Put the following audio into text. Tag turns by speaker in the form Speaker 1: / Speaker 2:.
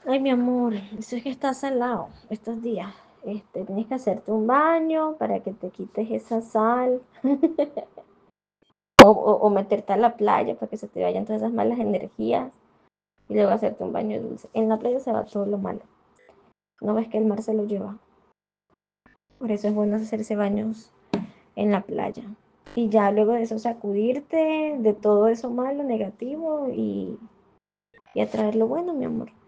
Speaker 1: Ay, mi amor, eso es que estás salado estos días. Tienes que hacerte un baño para que te quites esa sal o meterte a la playa para que se te vayan todas esas malas energías y luego hacerte un baño dulce. En la playa se va todo lo malo. ¿No ves que el mar se lo lleva? Por eso es bueno hacerse baños en la playa. Y ya luego de eso sacudirte de todo eso malo, negativo y atraer lo bueno, mi amor.